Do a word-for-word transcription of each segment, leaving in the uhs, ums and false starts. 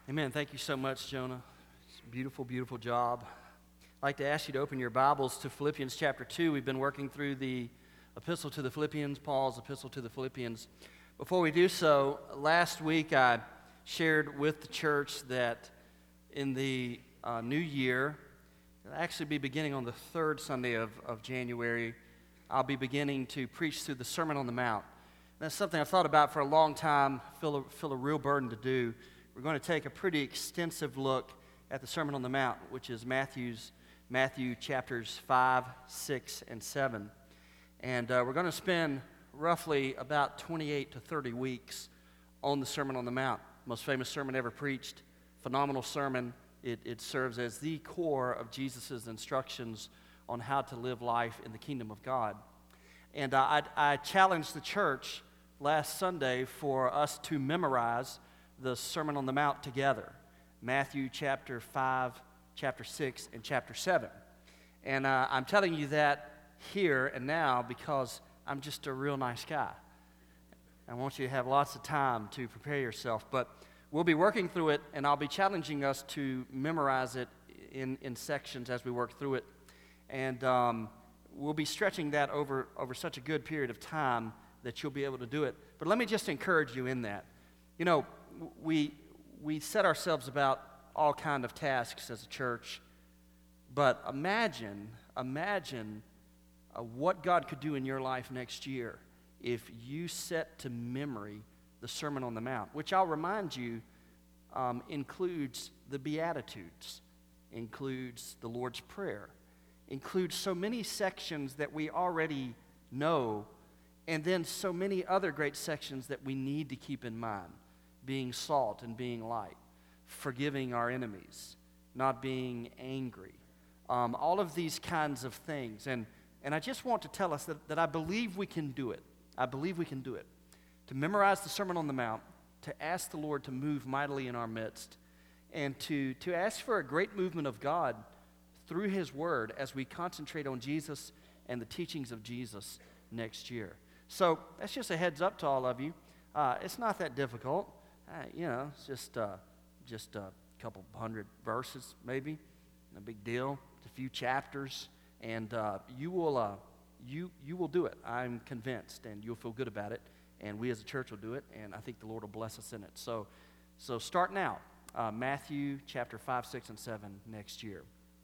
Amen. Thank you so much, Jonah. It's a beautiful, beautiful job. I'd like to ask you to open your Bibles to Philippians chapter two. We've been working through the epistle to the Philippians, Paul's epistle to the Philippians. Before we do so, last week I shared with the church that in the uh, new year, it'll actually be beginning on the third Sunday of, of January, I'll be beginning to preach through the Sermon on the Mount. And that's something I've thought about for a long time, feel a, feel a real burden to do. We're going to take a pretty extensive look at the Sermon on the Mount, which is Matthew's Matthew chapters five, six, and seven. And uh, we're going to spend roughly about twenty-eight to thirty weeks on the Sermon on the Mount. Most famous sermon ever preached, phenomenal sermon. It, it serves as the core of Jesus' instructions on how to live life in the kingdom of God. And uh, I, I challenged the church last Sunday for us to memorize the Sermon on the Mount together, Matthew chapter five, chapter six, and chapter seven. And uh, I'm telling you that here and now because I'm just a real nice guy. I want you to have lots of time to prepare yourself, but we'll be working through it, and I'll be challenging us to memorize it in, in sections as we work through it. And um, we'll be stretching that over, over such a good period of time that you'll be able to do it. But let me just encourage you in that. You know, we we set ourselves about all kind of tasks as a church, but imagine, imagine uh, what God could do in your life next year if you set to memory the Sermon on the Mount, which I'll remind you um, includes the Beatitudes, includes the Lord's Prayer, includes so many sections that we already know, and then so many other great sections that we need to keep in mind. Being salt and being light, forgiving our enemies, not being angry, um, all of these kinds of things. And, and I just want to tell us that, that I believe we can do it. I believe we can do it. To memorize the Sermon on the Mount, to ask the Lord to move mightily in our midst, and to, to ask for a great movement of God through His Word as we concentrate on Jesus and the teachings of Jesus next year. So that's just a heads up to all of you. Uh, it's not that difficult. Uh, you know, it's just uh, just a couple hundred verses, maybe. No big deal. It's a few chapters, and uh, you will uh, you you will do it. I'm convinced, and you'll feel good about it. And we as a church will do it, and I think the Lord will bless us in it. So, so start now. Uh, Matthew chapter five, six, and seven next year.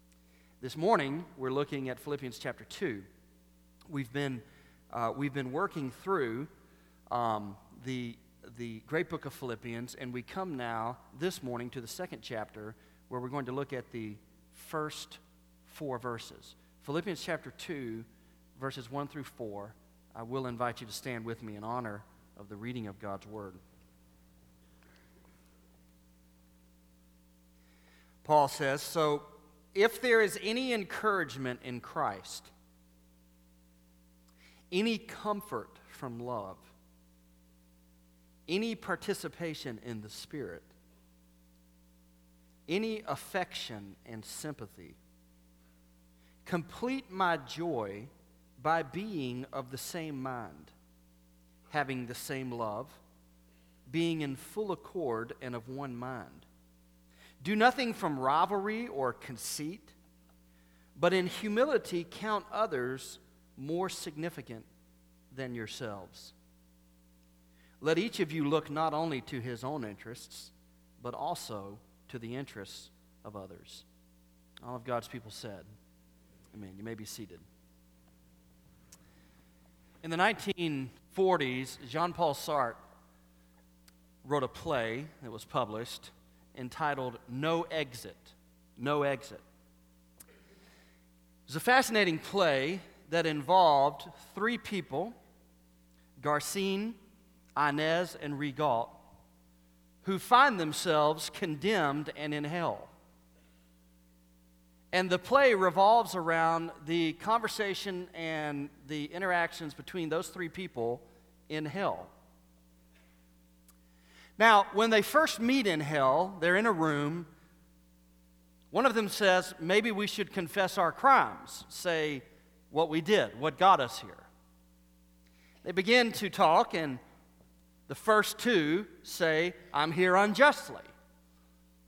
This morning we're looking at Philippians chapter two. We've been uh, we've been working through um, the. the great book of Philippians, and we come now this morning to the second chapter where we're going to look at the first four verses. Philippians chapter two, verses one through four. I will invite you to stand with me in honor of the reading of God's Word. Paul says, "So if there is any encouragement in Christ, any comfort from love, any participation in the Spirit, any affection and sympathy, complete my joy by being of the same mind, having the same love, being in full accord and of one mind. Do nothing from rivalry or conceit, but in humility count others more significant than yourselves. Let each of you look not only to his own interests, but also to the interests of others." All of God's people said, amen. You may be seated. In the nineteen forties, Jean-Paul Sartre wrote a play that was published entitled No Exit. No Exit. It was a fascinating play that involved three people, Garcine, Inez, and Rigaud, who find themselves condemned and in hell. And the play revolves around the conversation and the interactions between those three people in hell. Now, when they first meet in hell, they're in a room. One of them says, maybe we should confess our crimes, say what we did, what got us here. They begin to talk, and the first two say, I'm here unjustly.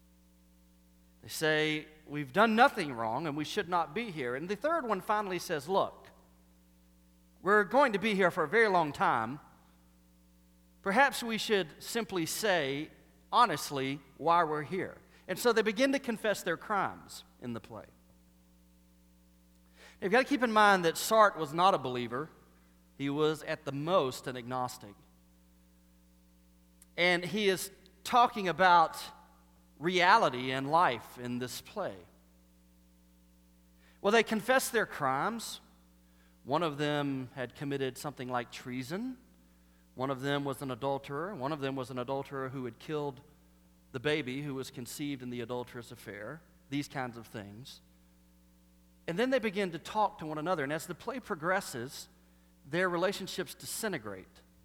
They say, we've done nothing wrong and we should not be here. And the third one finally says, look, we're going to be here for a very long time. Perhaps we should simply say, honestly, why we're here. And so they begin to confess their crimes in the play. You've got to keep in mind that Sartre was not a believer. He was at the most an agnostic. And he is talking about reality and life in this play. Well, they confess their crimes. One of them had committed something like treason. One of them was an adulterer. One of them was an adulterer who had killed the baby who was conceived in the adulterous affair. These kinds of things. And then they begin to talk to one another. And as the play progresses, their relationships disintegrate.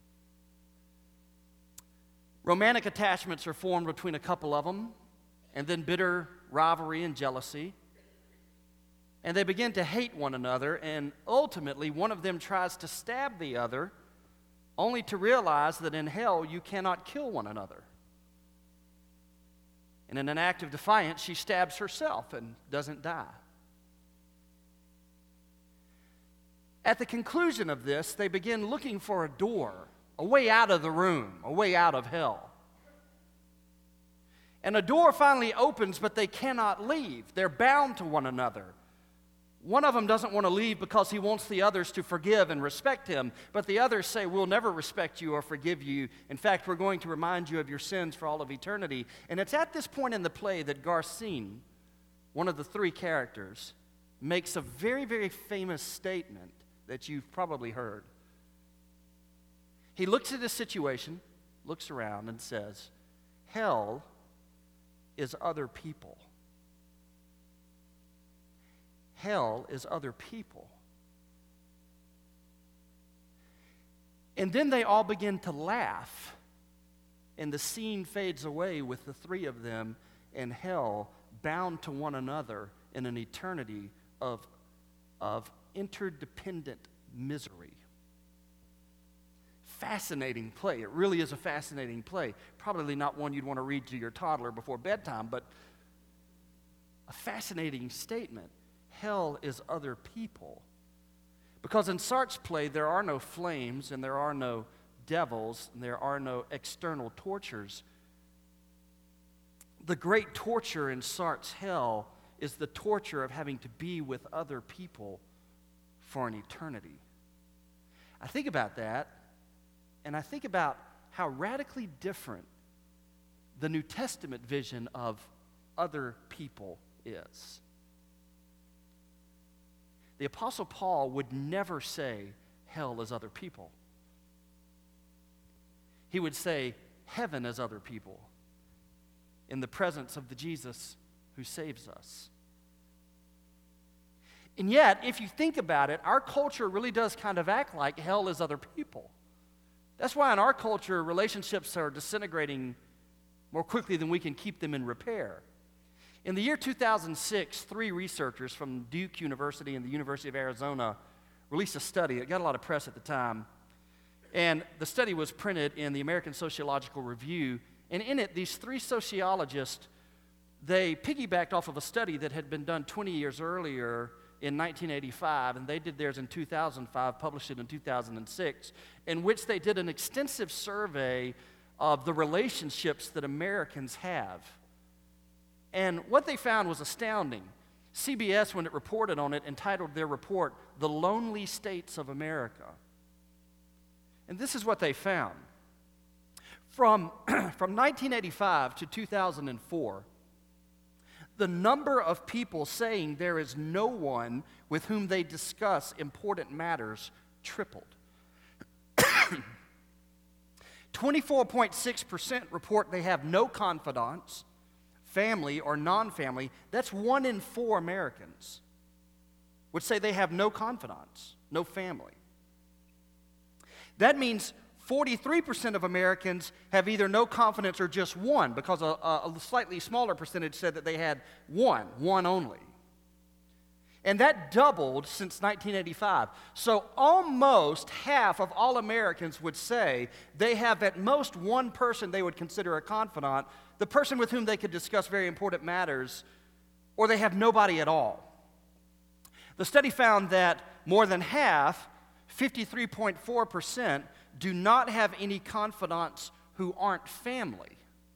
Romantic attachments are formed between a couple of them, and then bitter rivalry and jealousy. And they begin to hate one another, and ultimately one of them tries to stab the other, only to realize that in hell you cannot kill one another. And in an act of defiance, she stabs herself and doesn't die. At the conclusion of this, they begin looking for a door, a way out of the room, a way out of hell. And a door finally opens, but they cannot leave. They're bound to one another. One of them doesn't want to leave because he wants the others to forgive and respect him, but the others say, we'll never respect you or forgive you. In fact, we're going to remind you of your sins for all of eternity. And it's at this point in the play that Garcin, one of the three characters, makes a very, very famous statement that you've probably heard. He looks at his situation, looks around, and says, hell is other people. Hell is other people. And then they all begin to laugh, and the scene fades away with the three of them in hell, bound to one another in an eternity of, of interdependent misery. Fascinating play. It really is a fascinating play. Probably not one you'd want to read to your toddler before bedtime, but a fascinating statement. Hell is other people. Because in Sartre's play, there are no flames, and there are no devils, and there are no external tortures. The great torture in Sartre's hell is the torture of having to be with other people for an eternity. I think about that, and I think about how radically different the New Testament vision of other people is. The Apostle Paul would never say hell is other people. He would say heaven is other people in the presence of the Jesus who saves us. And yet, if you think about it, our culture really does kind of act like hell is other people. That's why in our culture, relationships are disintegrating more quickly than we can keep them in repair. In the year two thousand six, three researchers from Duke University and the University of Arizona released a study. It got a lot of press at the time. And the study was printed in the American Sociological Review. And in it, these three sociologists, they piggybacked off of a study that had been done twenty years earlier in nineteen eighty-five, and they did theirs in two thousand five, published it in two thousand six, in which they did an extensive survey of the relationships that Americans have. And what they found was astounding. C B S, when it reported on it, entitled their report, "The Lonely States of America." And this is what they found. From, from nineteen eighty-five to two thousand four, the number of people saying there is no one with whom they discuss important matters tripled. twenty-four point six percent report they have no confidants, family or non-family. That's one in four Americans would say they have no confidants, no family. That means forty-three percent of Americans have either no confidence or just one, because a, a slightly smaller percentage said that they had one, one only. And that doubled since nineteen eighty-five. So almost half of all Americans would say they have at most one person they would consider a confidant, the person with whom they could discuss very important matters, or they have nobody at all. The study found that more than half, fifty-three point four percent, do not have any confidants who aren't family.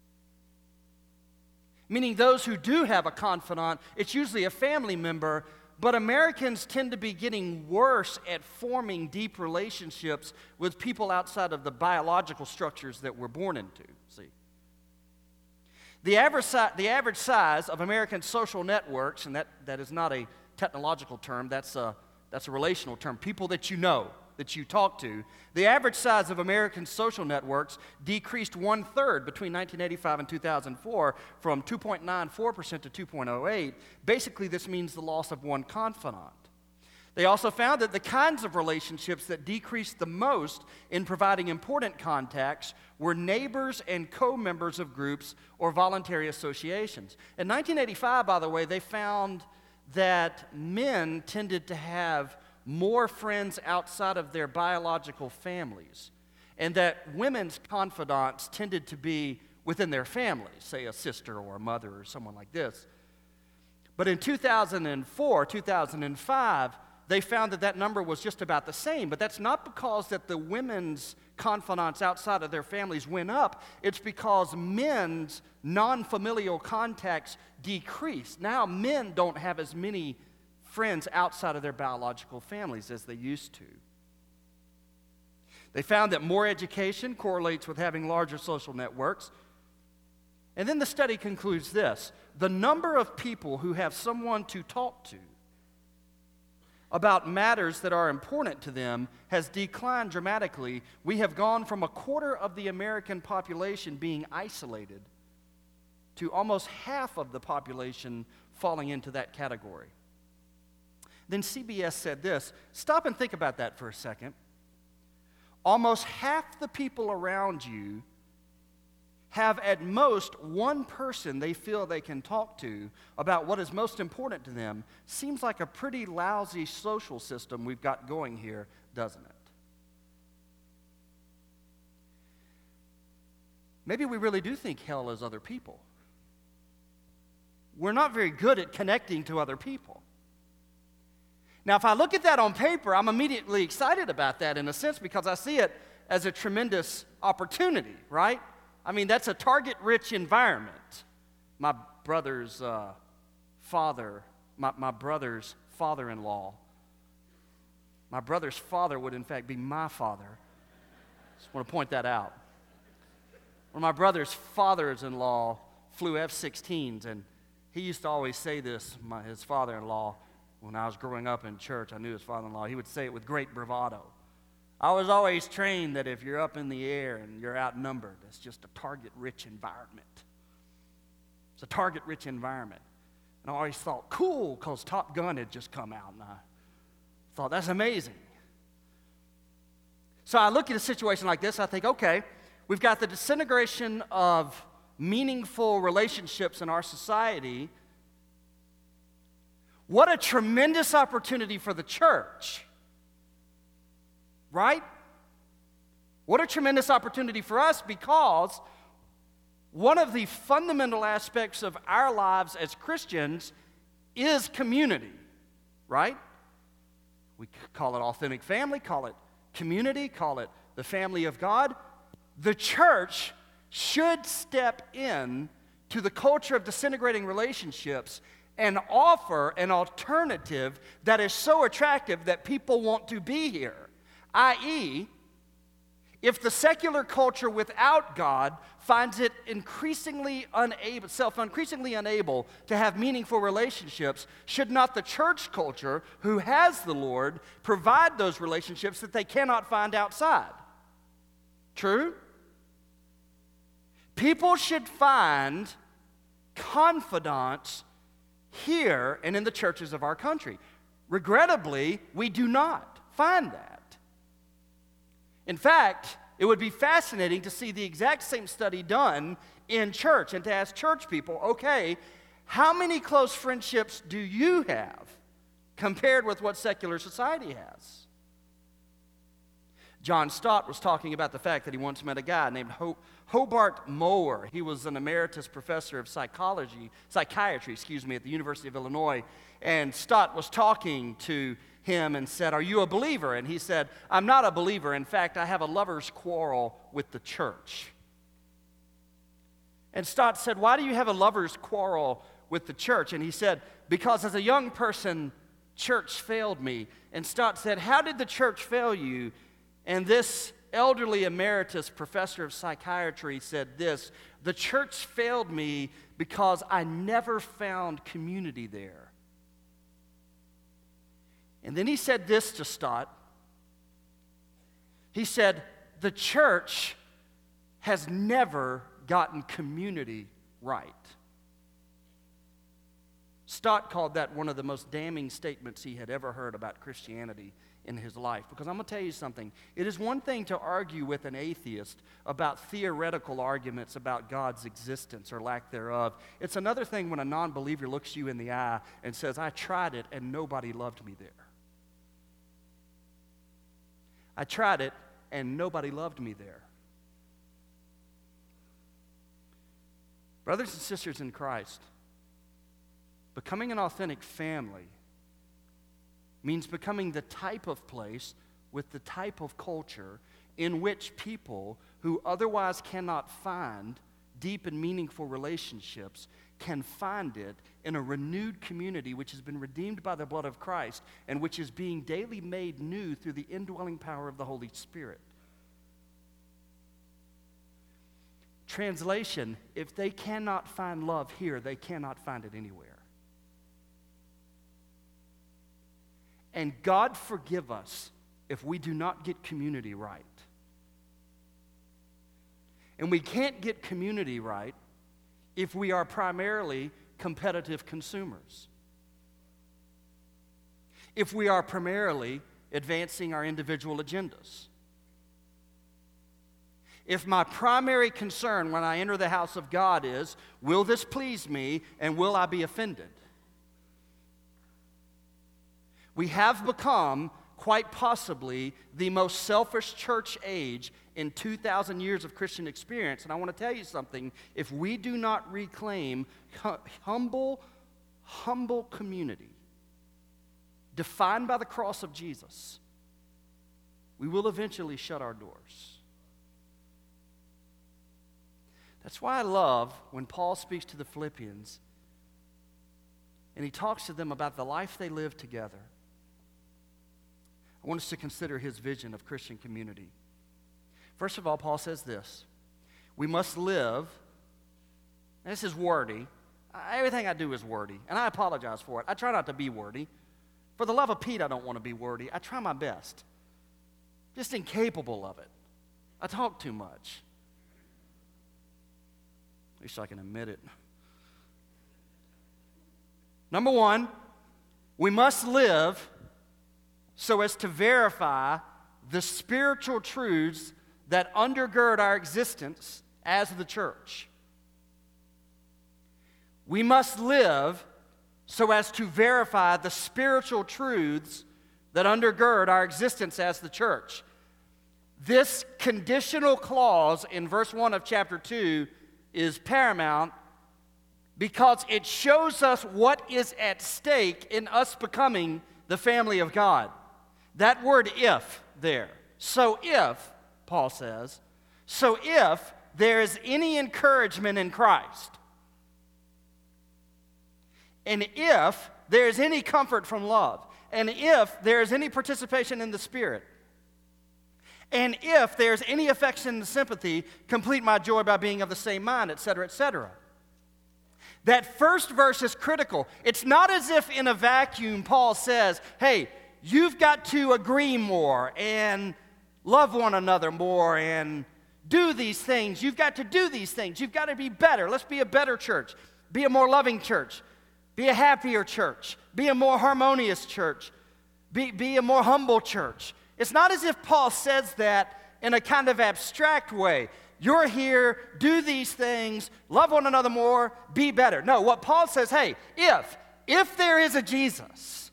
Meaning those who do have a confidant, it's usually a family member, but Americans tend to be getting worse at forming deep relationships with people outside of the biological structures that we're born into. See? The average, si- the average size of American social networks, and that, that is not a technological term, that's a, that's a relational term, people that you know, that you talk to, the average size of American social networks decreased one-third between nineteen eighty-five and two thousand four from two point nine four percent to two point oh eight. Basically, this means the loss of one confidant. They also found that the kinds of relationships that decreased the most in providing important contacts were neighbors and co-members of groups or voluntary associations. In nineteen eighty-five, by the way, they found that men tended to have more friends outside of their biological families, and that women's confidants tended to be within their families, say a sister or a mother or someone like this. But in two thousand four, two thousand five, they found that that number was just about the same, but that's not because that the women's confidants outside of their families went up. It's because men's non-familial contacts decreased. Now men don't have as many friends outside of their biological families as they used to. They found that more education correlates with having larger social networks. And then the study concludes this: the number of people who have someone to talk to about matters that are important to them has declined dramatically. We have gone from a quarter of the American population being isolated to almost half of the population falling into that category. Then C B S said this. Stop and think about that for a second. Almost half the people around you have at most one person they feel they can talk to about what is most important to them. Seems like a pretty lousy social system we've got going here, doesn't it? Maybe we really do think hell is other people. We're not very good at connecting to other people. Now, if I look at that on paper, I'm immediately excited about that in a sense because I see it as a tremendous opportunity, right? I mean, that's a target-rich environment. My brother's uh, father, my, my brother's father-in-law, my brother's father would in fact be my father. Just want to point that out. One of my brother's fathers-in-law flew F sixteens, and he used to always say this, my, his father-in-law, when I was growing up in church, I knew his father-in-law, he would say it with great bravado. I was always trained that if you're up in the air and you're outnumbered, it's just a target-rich environment. It's a target-rich environment. And I always thought, cool, because Top Gun had just come out, and I thought, that's amazing. So I look at a situation like this, I think, okay, we've got the disintegration of meaningful relationships in our society. What a tremendous opportunity for the church, right? What a tremendous opportunity for us, because one of the fundamental aspects of our lives as Christians is community, right? We call it authentic family, call it community, call it the family of God. The church should step in to the culture of disintegrating relationships and offer an alternative that is so attractive that people want to be here. that is, if the secular culture without God finds it increasingly unable, self increasingly unable to have meaningful relationships, should not the church culture, who has the Lord, provide those relationships that they cannot find outside? True? People should find confidants here and in the churches of our country. Regrettably, we do not find that. In fact, it would be fascinating to see the exact same study done in church and to ask church people, okay, how many close friendships do you have compared with what secular society has? John Stott was talking about the fact that he once met a guy named Hope, Hobart Mower. He was an emeritus professor of psychology, psychiatry, excuse me, at the University of Illinois. And Stott was talking to him and said, "Are you a believer?" And he said, "I'm not a believer. In fact, I have a lover's quarrel with the church." And Stott said, "Why do you have a lover's quarrel with the church?" And he said, "Because as a young person, church failed me." And Stott said, "How did the church fail you?" And this elderly emeritus professor of psychiatry said this: "The church failed me because I never found community there." And then he said this to Stott. He said, "The church has never gotten community right." Stott called that one of the most damning statements he had ever heard about Christianity in his life. Because I'm going to tell you something. It is one thing to argue with an atheist about theoretical arguments about God's existence or lack thereof. It's another thing when a non-believer looks you in the eye and says, "I tried it and nobody loved me there. I tried it and nobody loved me there." Brothers and sisters in Christ, becoming an authentic family means becoming the type of place with the type of culture in which people who otherwise cannot find deep and meaningful relationships can find it in a renewed community which has been redeemed by the blood of Christ and which is being daily made new through the indwelling power of the Holy Spirit. Translation: if they cannot find love here, they cannot find it anywhere. And God forgive us if we do not get community right. And we can't get community right if we are primarily competitive consumers. If we are primarily advancing our individual agendas. If my primary concern when I enter the house of God is, will this please me and will I be offended? We have become, quite possibly, the most selfish church age in two thousand years of Christian experience. And I want to tell you something. If we do not reclaim humble, humble community defined by the cross of Jesus, we will eventually shut our doors. That's why I love when Paul speaks to the Philippians and he talks to them about the life they live together. I want us to consider his vision of Christian community. First of all, Paul says this: we must live, and this is wordy. Everything I do is wordy, and I apologize for it. I try not to be wordy. For the love of Pete, I don't want to be wordy. I try my best. Just incapable of it. I talk too much. At least I can admit it. Number one, we must live so as to verify the spiritual truths that undergird our existence as the church. We must live so as to verify the spiritual truths that undergird our existence as the church. This conditional clause in verse one of chapter two is paramount because it shows us what is at stake in us becoming the family of God. That word "if" there. So if, Paul says, so if there is any encouragement in Christ, and if there is any comfort from love, and if there is any participation in the Spirit, and if there's any affection and sympathy, complete my joy by being of the same mind, et cetera, et cetera. That first verse is critical. It's not as if in a vacuum Paul says, hey, you've got to agree more and love one another more and do these things. You've got to do these things. You've got to be better. Let's be a better church. Be a more loving church. Be a happier church. Be a more harmonious church. Be, be a more humble church. It's not as if Paul says that in a kind of abstract way. You're here, do these things, love one another more, be better. No, what Paul says, hey, if, if there is a Jesus,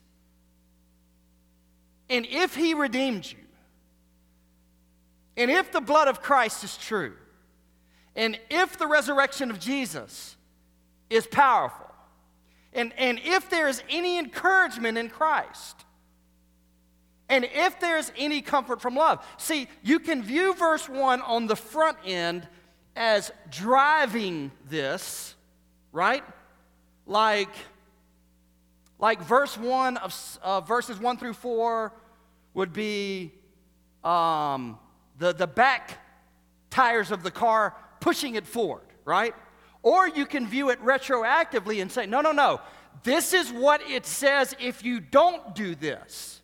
and if he redeemed you, and if the blood of Christ is true, And if the resurrection of Jesus is powerful, and, and if there is any encouragement in Christ, and if there's any comfort from love. See, you can view verse one on the front end as driving this, right? Like, like verse one of uh, verses one through four would be um, the, the back tires of the car pushing it forward, right? Or you can view it retroactively and say, no, no, no. This is what it says if you don't do this.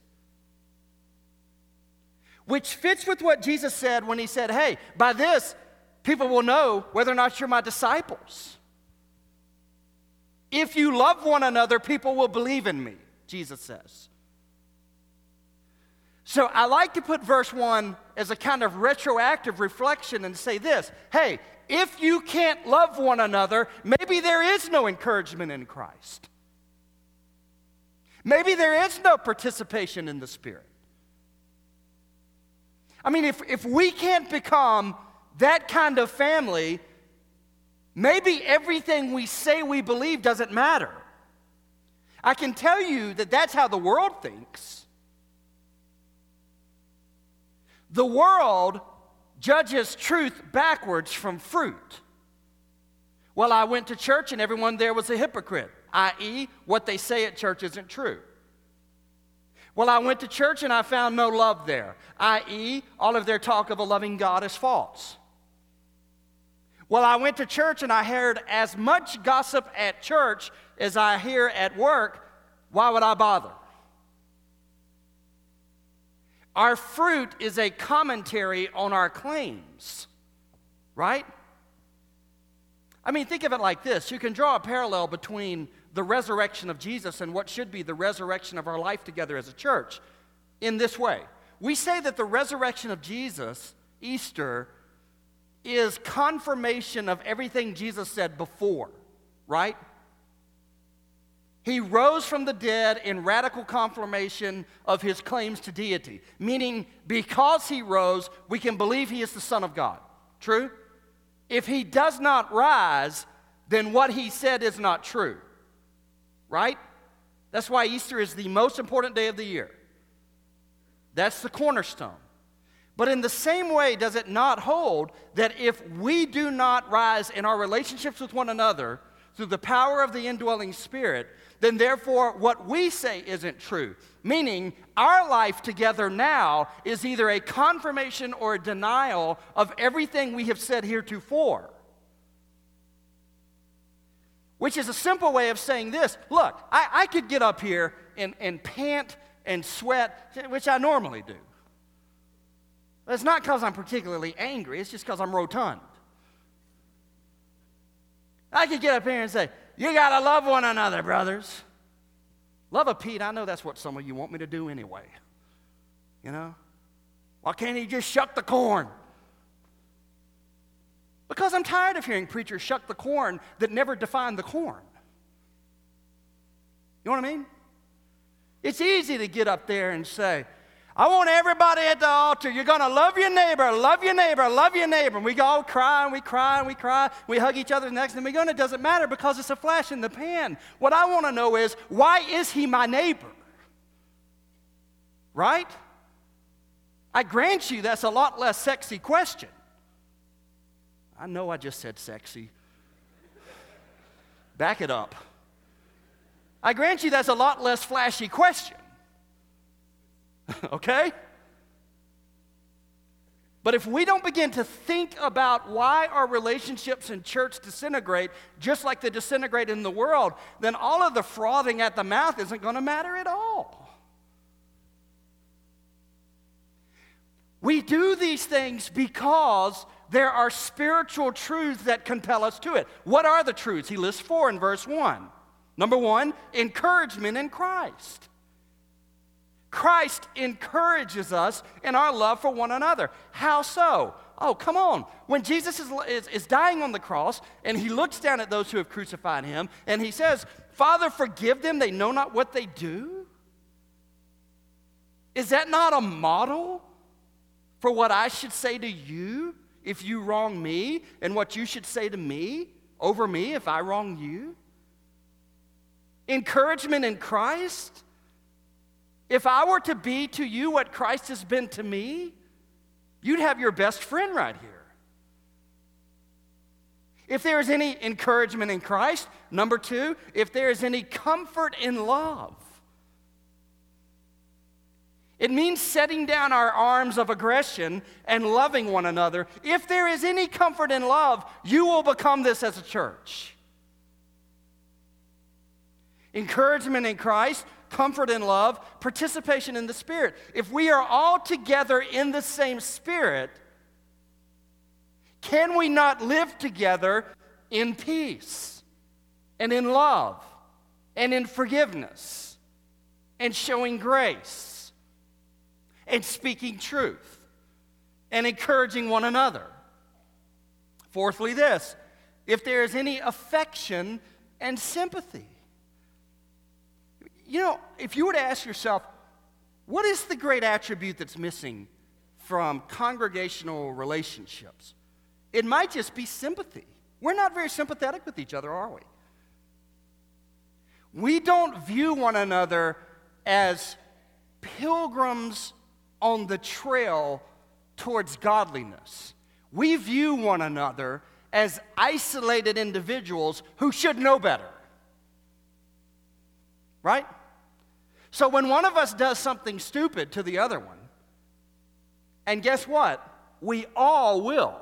Which fits with what Jesus said when he said, hey, by this, people will know whether or not you're my disciples. If you love one another, people will believe in me, Jesus says. So I like to put verse one as a kind of retroactive reflection and say this, hey, if you can't love one another, maybe there is no encouragement in Christ. Maybe there is no participation in the Spirit. I mean, if, if we can't become that kind of family, maybe everything we say we believe doesn't matter. I can tell you that that's how the world thinks. The world judges truth backwards from fruit. Well, I went to church and everyone there was a hypocrite, that is, what they say at church isn't true. Well, I went to church and I found no love there, that is, all of their talk of a loving God is false. Well, I went to church and I heard as much gossip at church as I hear at work. Why would I bother? Our fruit is a commentary on our claims, right? I mean, think of it like this. You can draw a parallel between the resurrection of Jesus and what should be the resurrection of our life together as a church in this way. We say that the resurrection of Jesus, Easter, is confirmation of everything Jesus said before, right? He rose from the dead in radical confirmation of his claims to deity, meaning because he rose, we can believe he is the Son of God. True? If he does not rise, then what he said is not true. Right? That's why Easter is the most important day of the year. That's the cornerstone. But in the same way, does it not hold that if we do not rise in our relationships with one another through the power of the indwelling Spirit, then therefore what we say isn't true. Meaning, our life together now is either a confirmation or a denial of everything we have said heretofore. Which is a simple way of saying this. Look, I, I could get up here and, and pant and sweat, which I normally do. But it's not because I'm particularly angry. It's just because I'm rotund. I could get up here and say, you got to love one another, brothers. Love a Pete, I know that's what some of you want me to do anyway. You know? Why can't he just shuck the corn? Because I'm tired of hearing preachers shuck the corn that never define the corn. You know what I mean? It's easy to get up there and say, I want everybody at the altar, you're going to love your neighbor, love your neighbor, love your neighbor. And we all cry and we cry and we cry. We hug each other next and we go, and it doesn't matter because it's a flash in the pan. What I want to know is, why is he my neighbor? Right? I grant you that's a lot less sexy question. I know I just said sexy. Back it up. I grant you that's a lot less flashy question. Okay? But if we don't begin to think about why our relationships in church disintegrate, just like they disintegrate in the world, then all of the frothing at the mouth isn't going to matter at all. We do these things because there are spiritual truths that compel us to it. What are the truths? He lists four in verse one. Number one, encouragement in Christ. Christ encourages us in our love for one another. How so? Oh, come on. When Jesus is, is, is dying on the cross and he looks down at those who have crucified him and he says, Father, forgive them, they know not what they do. Is that not a model for what I should say to you if you wrong me and what you should say to me over me if I wrong you? Encouragement in Christ? If I were to be to you what Christ has been to me, you'd have your best friend right here. If there is any encouragement in Christ, number two, if there is any comfort in love, it means setting down our arms of aggression and loving one another. If there is any comfort in love, you will become this as a church. Encouragement in Christ, comfort in love, participation in the Spirit. If we are all together in the same Spirit, can we not live together in peace and in love and in forgiveness and showing grace and speaking truth and encouraging one another? Fourthly, this, if there is any affection and sympathy. You know, if you were to ask yourself, what is the great attribute that's missing from congregational relationships? It might just be sympathy. We're not very sympathetic with each other, are we? We don't view one another as pilgrims on the trail towards godliness. We view one another as isolated individuals who should know better. Right? So when one of us does something stupid to the other one, and guess what? We all will.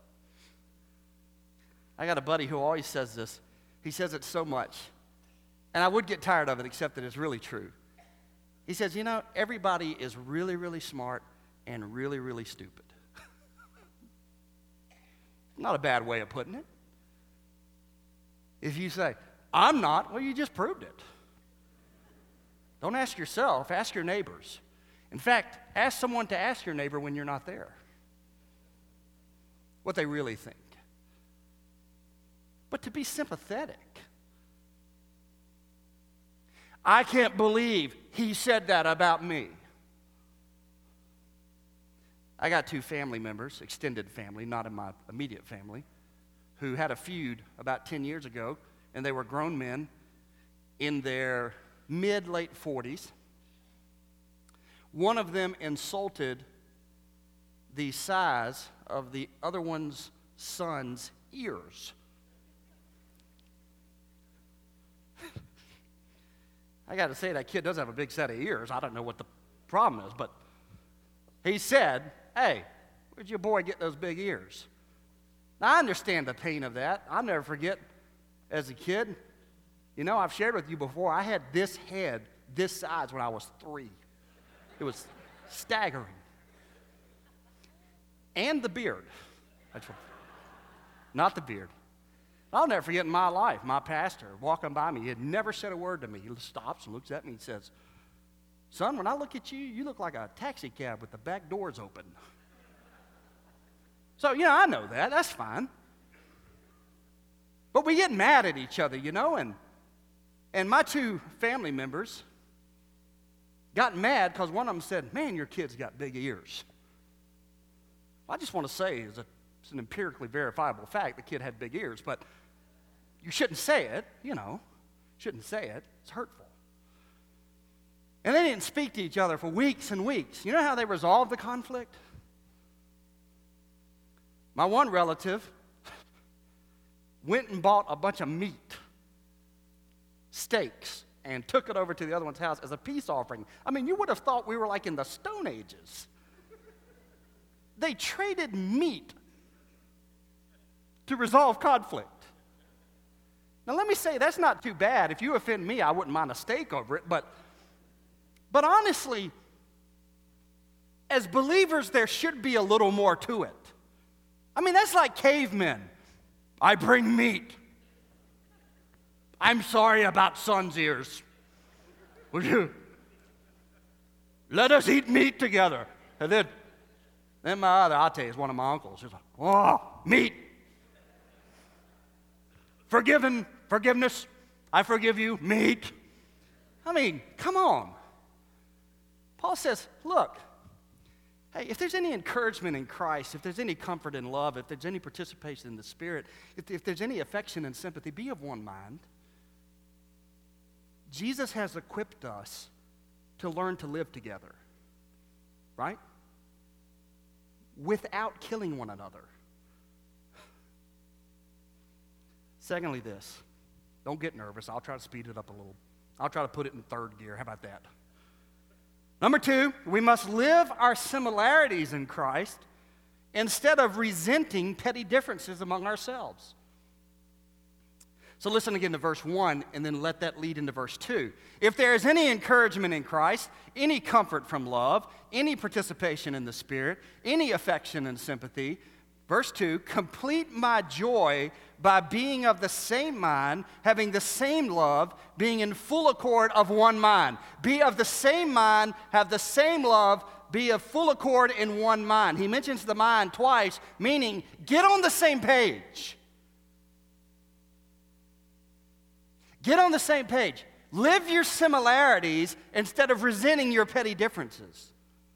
I got a buddy who always says this. He says it so much. And I would get tired of it, except that it's really true. He says, you know, everybody is really, really smart and really, really stupid. Not a bad way of putting it. If you say, I'm not, well, you just proved it. Don't ask yourself, ask your neighbors. In fact, ask someone to ask your neighbor when you're not there what they really think. But to be sympathetic. I can't believe he said that about me. I got two family members, extended family, not in my immediate family, who had a feud about ten years ago, and they were grown men in their mid-late forties. One of them insulted the size of the other one's son's ears. I got to say, that kid does have a big set of ears. I don't know what the problem is, but he said, hey, where'd your boy get those big ears? Now, I understand the pain of that. I'll never forget, as a kid, you know, I've shared with you before, I had this head this size when I was three. It was staggering. And the beard. That's what, not the beard. I'll never forget in my life, my pastor walking by me, he had never said a word to me. He stops and looks at me and says, son, when I look at you, you look like a taxi cab with the back doors open. So, you know, I know that. That's fine. But we get mad at each other, you know, and And my two family members got mad because one of them said, man, your kid's got big ears. I just want to say it's, a, it's an empirically verifiable fact the kid had big ears, but you shouldn't say it, you know. Shouldn't say it. It's hurtful. And they didn't speak to each other for weeks and weeks. You know how they resolved the conflict? My one relative went and bought a bunch of meat, steaks, and took it over to the other one's house as a peace offering. I mean, you would have thought we were like in the Stone Ages. They traded meat to resolve conflict. Now, let me say, that's not too bad. If you offend me, I wouldn't mind a steak over it, but, but honestly, as believers, there should be a little more to it. I mean, that's like cavemen. I bring meat. I'm sorry about son's ears. Would you? Let us eat meat together. And then, then my other, I'll tell you, is one of my uncles. He's like, oh, meat. Forgiven, forgiveness. I forgive you, meat. I mean, come on. Paul says, look, Hey, if there's any encouragement in Christ, if there's any comfort in love, if there's any participation in the Spirit, if, if there's any affection and sympathy, be of one mind. Jesus has equipped us to learn to live together, right? Without killing one another. Secondly, this. Don't get nervous. I'll try to speed it up a little. I'll try to put it in third gear. How about that? Number two, we must live our similarities in Christ instead of resenting petty differences among ourselves. So listen again to verse one, and then let that lead into verse two. If there is any encouragement in Christ, any comfort from love, any participation in the Spirit, any affection and sympathy, verse two, complete my joy by being of the same mind, having the same love, being in full accord of one mind. Be of the same mind, have the same love, be of full accord in one mind. He mentions the mind twice, meaning get on the same page. Get on the same page. Live your similarities instead of resenting your petty differences.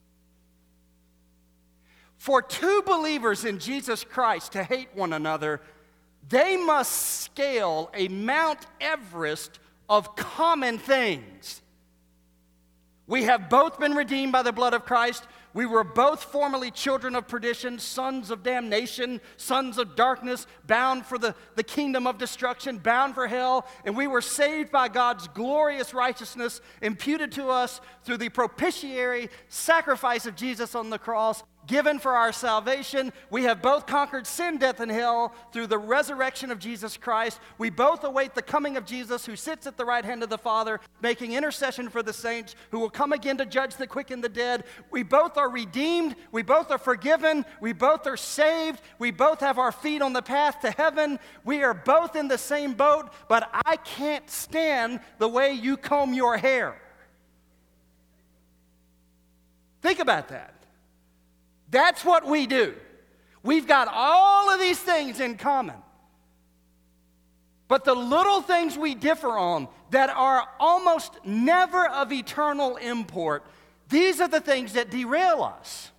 For two believers in Jesus Christ to hate one another, they must scale a Mount Everest of common things. We have both been redeemed by the blood of Christ. We were both formerly children of perdition, sons of damnation, sons of darkness, bound for the, the kingdom of destruction, bound for hell. And we were saved by God's glorious righteousness imputed to us through the propitiatory sacrifice of Jesus on the cross, given for our salvation. We have both conquered sin, death, and hell through the resurrection of Jesus Christ. We both await the coming of Jesus, who sits at the right hand of the Father, making intercession for the saints, who will come again to judge the quick and the dead. We both are redeemed. We both are forgiven. We both are saved. We both have our feet on the path to heaven. We are both in the same boat, but I can't stand the way you comb your hair. Think about that. That's what we do. We've got all of these things in common. But the little things we differ on that are almost never of eternal import, these are the things that derail us.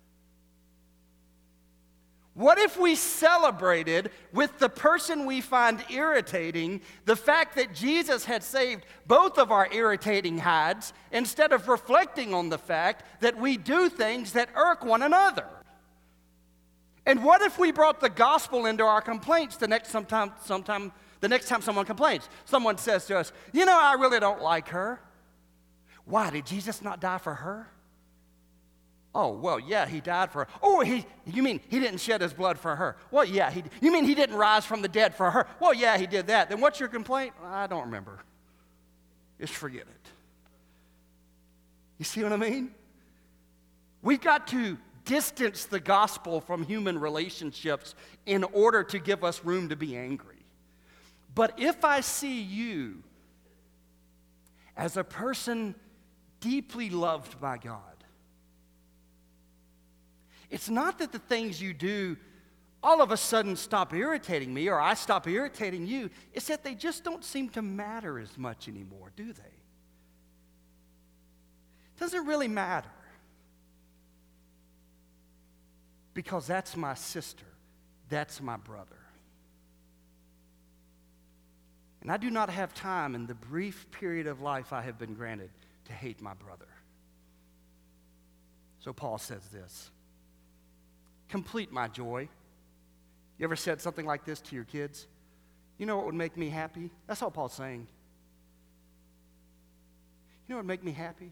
What if we celebrated with the person we find irritating the fact that Jesus had saved both of our irritating hides instead of reflecting on the fact that we do things that irk one another? And what if we brought the gospel into our complaints the next sometime, sometime, the next time someone complains? Someone says to us, you know, I really don't like her. Why, did Jesus not die for her? Oh, well, yeah, he died for her. Oh, he, you mean he didn't shed his blood for her? Well, yeah, he, you mean he didn't rise from the dead for her? Well, yeah, he did that. Then what's your complaint? I don't remember. Just forget it. You see what I mean? We've got to distance the gospel from human relationships in order to give us room to be angry. But if I see you as a person deeply loved by God, it's not that the things you do all of a sudden stop irritating me or I stop irritating you. It's that they just don't seem to matter as much anymore, do they? It doesn't really matter. Because that's my sister. That's my brother. And I do not have time in the brief period of life I have been granted to hate my brother. So Paul says this. Complete my joy. You ever said something like this to your kids? You know what would make me happy? That's all Paul's saying. You know what would make me happy?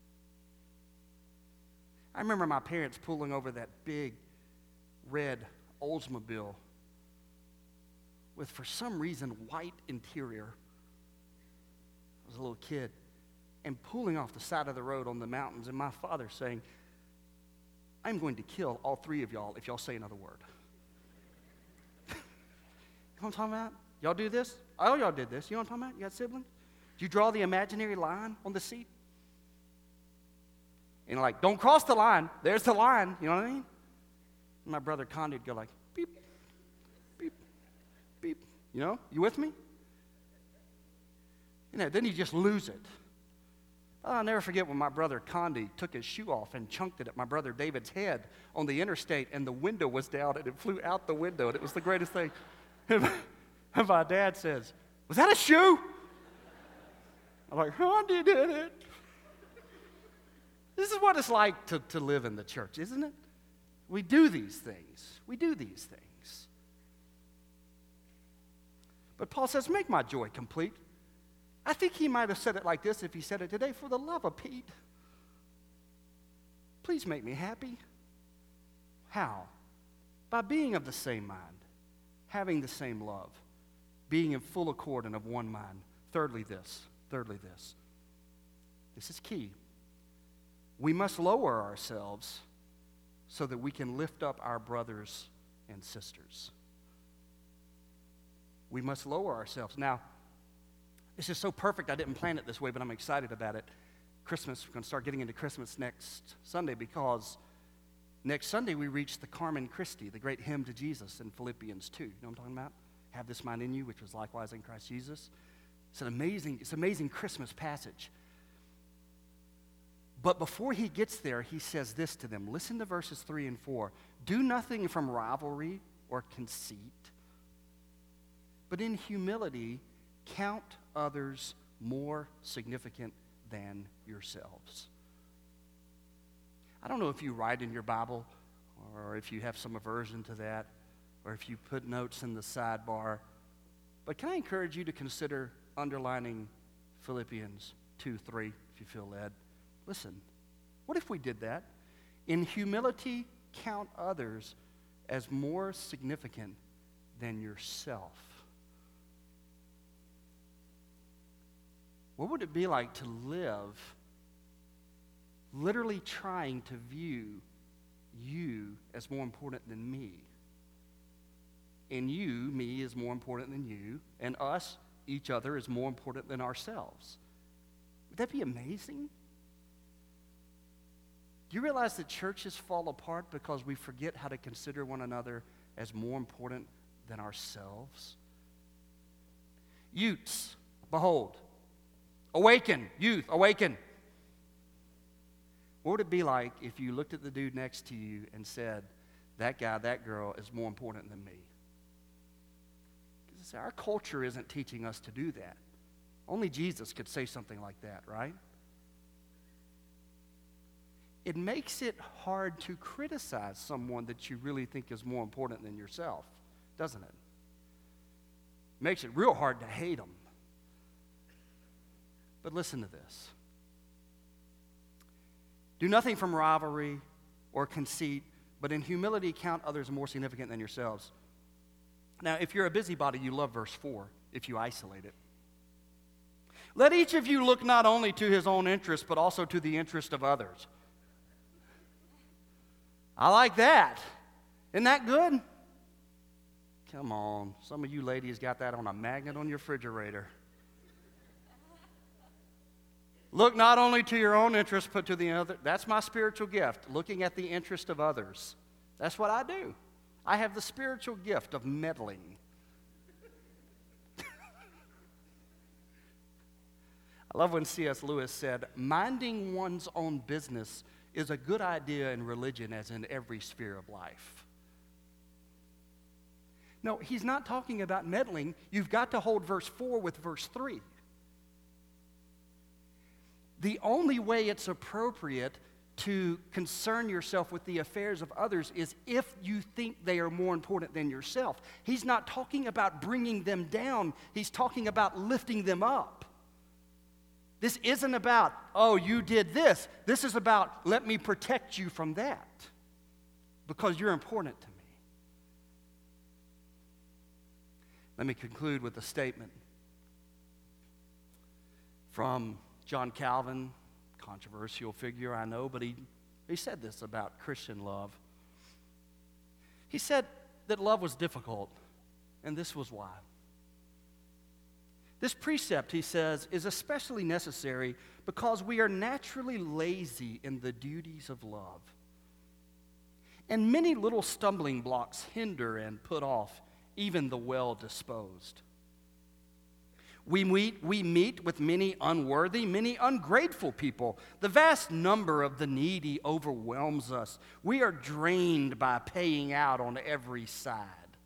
I remember my parents pulling over that big red Oldsmobile with, for some reason, white interior. I was a little kid, and pulling off the side of the road on the mountains, and my father saying, I'm going to kill all three of y'all if y'all say another word. You know what I'm talking about? Y'all do this? Oh, y'all did this. You know what I'm talking about? You got siblings? Did you draw the imaginary line on the seat? And like, don't cross the line. There's the line. You know what I mean? And my brother Connie would go like, beep, beep, beep. You know? You with me? You know, then you just lose it. I'll never forget when my brother Condi took his shoe off and chunked it at my brother David's head on the interstate, and the window was down, and it flew out the window, and it was the greatest thing. And my dad says, "Was that a shoe?" I'm like, "Condi did it." This is what it's like to, to live in the church, isn't it? We do these things. We do these things. But Paul says, make my joy complete. I think he might have said it like this if he said it today. For the love of Pete, please make me happy. How? By being of the same mind, having the same love, being in full accord and of one mind. Thirdly, this. Thirdly, this. This is key. We must lower ourselves so that we can lift up our brothers and sisters. We must lower ourselves. Now, this is so perfect. I didn't plan it this way, but I'm excited about it. Christmas, we're going to start getting into Christmas next Sunday, because next Sunday we reach the Carmen Christi, the great hymn to Jesus in Philippians two. You know what I'm talking about? Have this mind in you, which was likewise in Christ Jesus. It's an amazing, it's an amazing Christmas passage. But before he gets there, he says this to them. Listen to verses three and four. Do nothing from rivalry or conceit, but in humility count others more significant than yourselves. I don't know if you write in your Bible, or if you have some aversion to that, or if you put notes in the sidebar, but can I encourage you to consider underlining Philippians two three if you feel led? Listen, what if we did that? In humility, count others as more significant than yourself. What would it be like to live literally trying to view you as more important than me? And you, me, is more important than you, and us, each other, is more important than ourselves. Would that be amazing? Do you realize that churches fall apart because we forget how to consider one another as more important than ourselves? Youths, behold, awaken, youth, awaken. What would it be like if you looked at the dude next to you and said, that guy, that girl is more important than me? Because our culture isn't teaching us to do that. Only Jesus could say something like that, right? It makes it hard to criticize someone that you really think is more important than yourself, doesn't it? Makes it real hard to hate them. But listen to this. Do nothing from rivalry or conceit, but in humility count others more significant than yourselves. Now, if you're a busybody, you love verse four, if you isolate it. Let each of you look not only to his own interest, but also to the interest of others. I like that. Isn't that good? Come on. Some of you ladies got that on a magnet on your refrigerator. Look not only to your own interest, but to the other. That's my spiritual gift, looking at the interest of others. That's what I do. I have the spiritual gift of meddling. I love when C S Lewis said, minding one's own business is a good idea in religion as in every sphere of life. No, he's not talking about meddling. You've got to hold verse four with verse three. The only way it's appropriate to concern yourself with the affairs of others is if you think they are more important than yourself. He's not talking about bringing them down. He's talking about lifting them up. This isn't about, oh, you did this. This is about, let me protect you from that because you're important to me. Let me conclude with a statement from John Calvin, controversial figure, I know, but he, he said this about Christian love. He said that love was difficult, and this was why. This precept, he says, is especially necessary because we are naturally lazy in the duties of love. And many little stumbling blocks hinder and put off even the well-disposed. We meet, we meet with many unworthy, many ungrateful people. The vast number of the needy overwhelms us. We are drained by paying out on every side.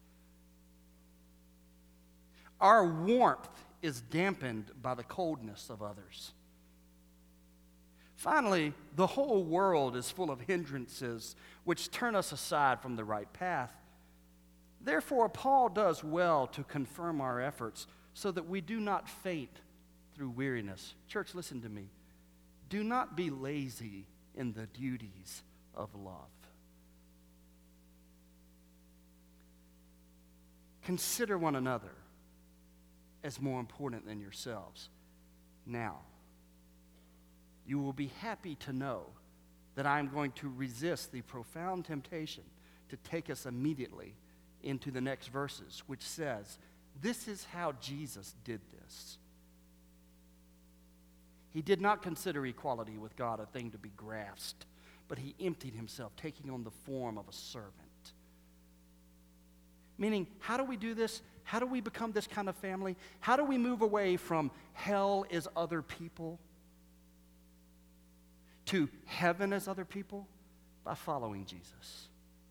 Our warmth is dampened by the coldness of others. Finally, the whole world is full of hindrances which turn us aside from the right path. Therefore, Paul does well to confirm our efforts so that we do not faint through weariness. Church, listen to me. Do not be lazy in the duties of love. Consider one another as more important than yourselves. Now, you will be happy to know that I am going to resist the profound temptation to take us immediately into the next verses, which says, this is how Jesus did this. He did not consider equality with God a thing to be grasped, but he emptied himself, taking on the form of a servant. Meaning, how do we do this? How do we become this kind of family? How do we move away from hell is other people to heaven as other people? By following Jesus.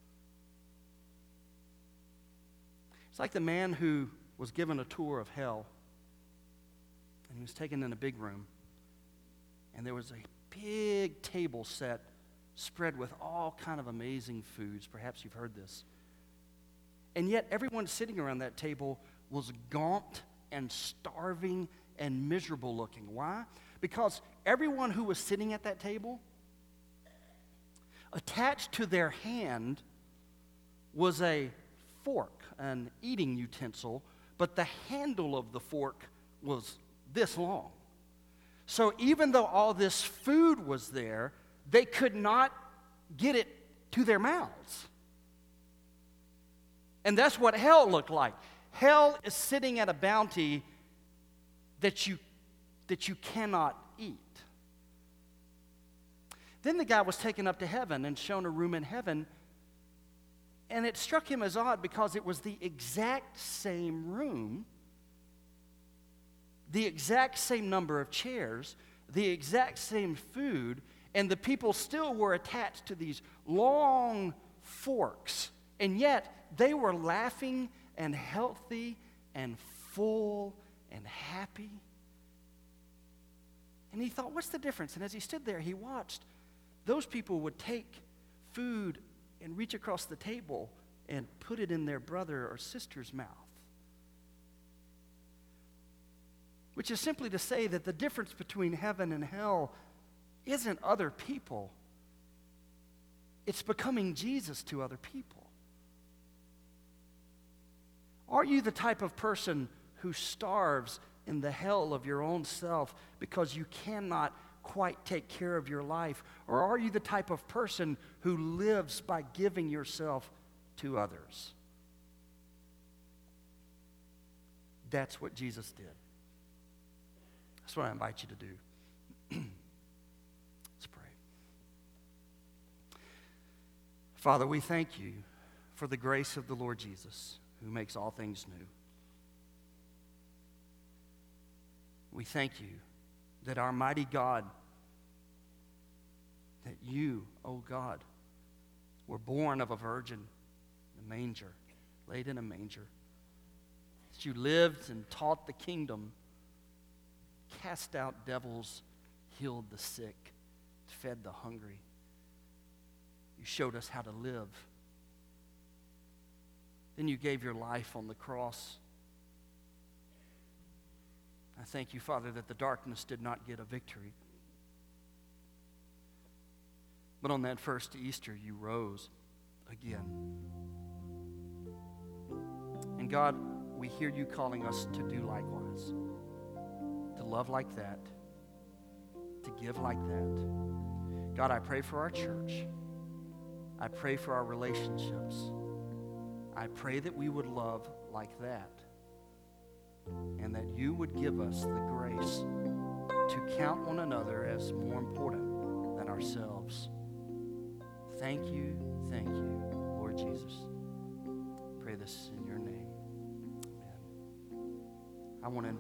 It's like the man who was given a tour of hell, and he was taken in a big room, and there was a big table set, spread with all kind of amazing foods. Perhaps you've heard this. And yet everyone sitting around that table was gaunt and starving and miserable looking. Why? Because everyone who was sitting at that table, attached to their hand was a fork, an eating utensil, but the handle of the fork was this long. So even though all this food was there, they could not get it to their mouths. And that's what hell looked like. Hell is sitting at a bounty that you, that you cannot eat. Then the guy was taken up to heaven and shown a room in heaven, and it struck him as odd because it was the exact same room, the exact same number of chairs, the exact same food, and the people still were attached to these long forks. And yet, they were laughing and healthy and full and happy. And he thought, what's the difference? And as he stood there, he watched. Those people would take food and reach across the table and put it in their brother or sister's mouth. Which is simply to say that the difference between heaven and hell isn't other people. It's becoming Jesus to other people. Are you the type of person who starves in the hell of your own self because you cannot quite take care of your life? Or are you the type of person who lives by giving yourself to others? That's what Jesus did. That's what I invite you to do. Let's pray. Father, we thank you for the grace of the Lord Jesus, who makes all things new. We thank you that our mighty God, that you, O God, were born of a virgin in a manger, laid in a manger. That you lived and taught the kingdom, cast out devils, healed the sick, fed the hungry. You showed us how to live. Then you gave your life on the cross. I thank you, Father, that the darkness did not get a victory. But on that first Easter, you rose again. And God, we hear you calling us to do likewise, to love like that, to give like that. God, I pray for our church. I pray for our relationships. I pray that we would love like that, and that you would give us the grace to count one another as more important than ourselves. Thank you, thank you, Lord Jesus. Pray this in your name. Amen. I want to invite